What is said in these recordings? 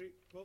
3, 4.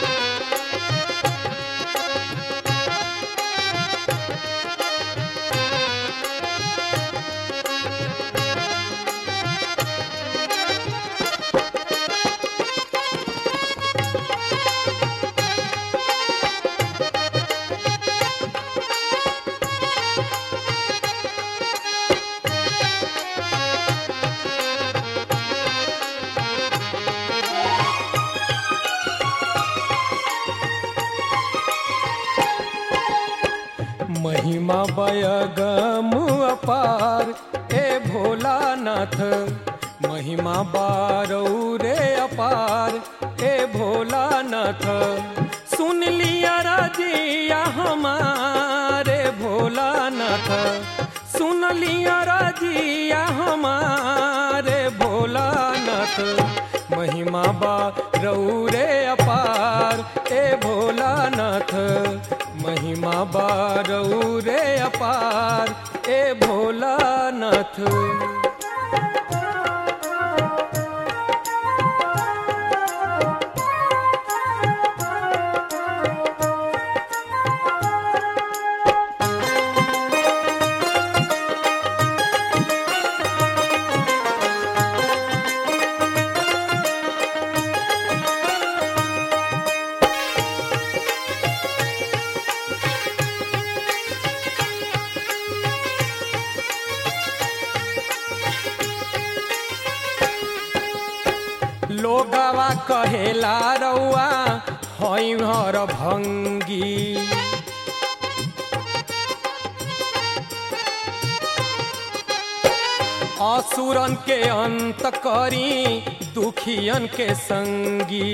महिमा बयगम अपार ए भोलानाथ, महिमा बारौ रे अपार ए भोलानाथ। सुन लिया राजिया हमारे भोलानाथ, सुन लिया राजिया हमारे भोलानाथ। महिमा बारौ रे अपार ए भोलानाथ, महिमा बारौ रे अपार ए भोलानाथ। लोगवा कहेला रउआ हई हर भंगी, असुरन के अंत करी दुखियन के संगी।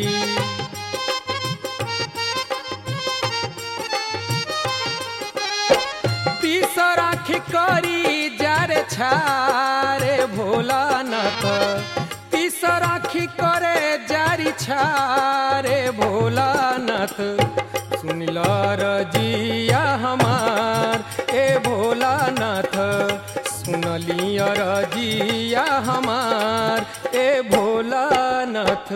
तीसरा खिकरी जारे छारे भोलानाथ, तीसरा खिकरे जारी छारे भोलानाथ। सुन ल रजिया हमार ए भोलानाथ, सुन लिया रजिया हमार ए भोलानाथ।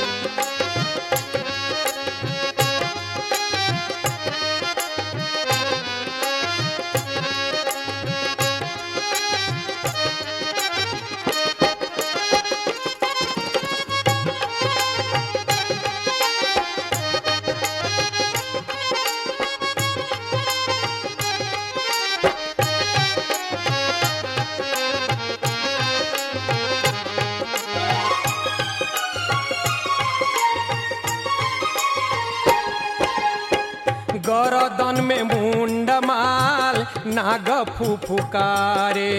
गरदन में मुंड माल नाग फुफुकारे,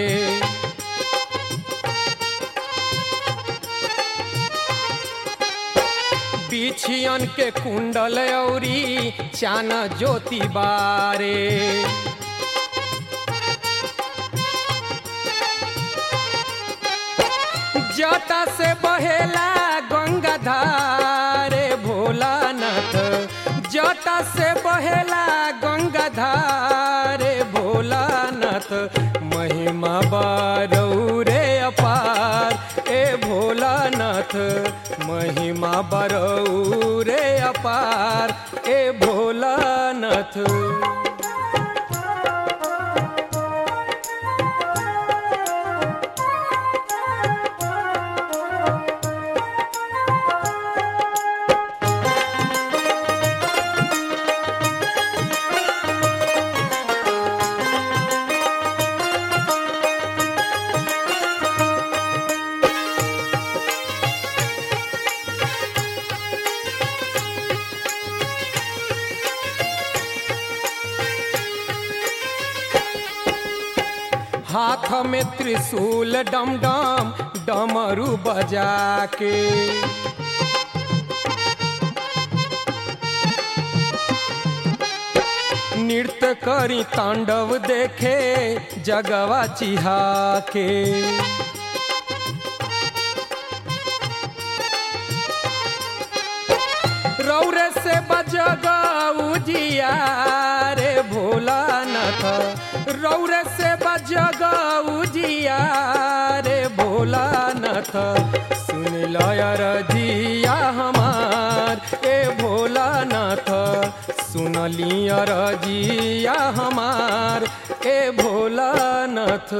बिछियन के कुंडल औरी चान ज्योति बारे। जटा से बहेला गंगा धारे भोलानाथ, जटा से बहेला गंगा धारे भोलानाथ। महिमा बारौ रे अपार ए भोलानाथ, महिमा बारौ रे अपार ए भोलानाथ। हाथ में त्रिशूल डम डम डमरू बजा के, नृत्य करी तांडव देखे जगवा चिहा के। रौरे से बजगा उजिया रे भोलानाथ, रौरे से बजगा उजिया रे भोलानाथ। भोलानाथ सुन लय रजिया हमार ए भोलानाथ सुन लिया रजिया हमार ए भोलानाथ।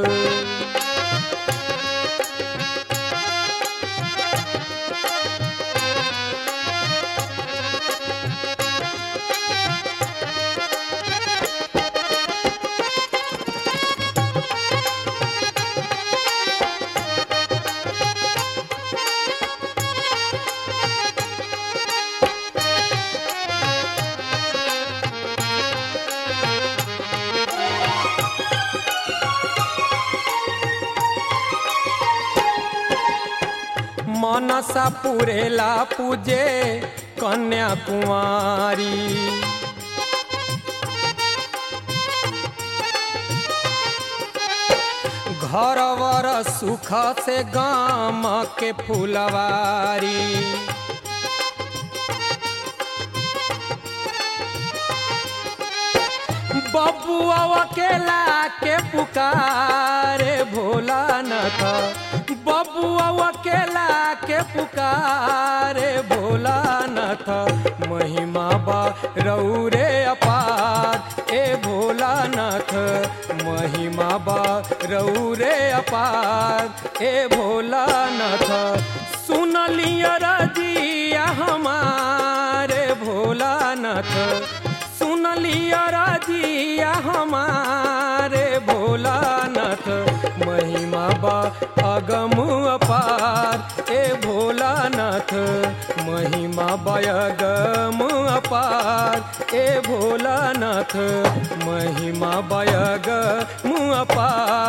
मनसा पुरेला पूजे कन्याकुमारी घरवर सुख से गाम के फुलवारी बबुआ अकेला के पुकारे भोलानाथ बबुआ अकेला के पुकारे भोलानाथ महिमा बा रौरे अपार ए भोलानाथ महिमा बा रौरे अपार ए भोलानाथ सुन लिया रजिया हमारे भोलानाथ सुन लिया रजिया हमारे भोलानाथ महिमा बा अगम अपार ए भोलानाथ महिमा बा अगम अपार ए भोलानाथ महिमा बा अगम अपार।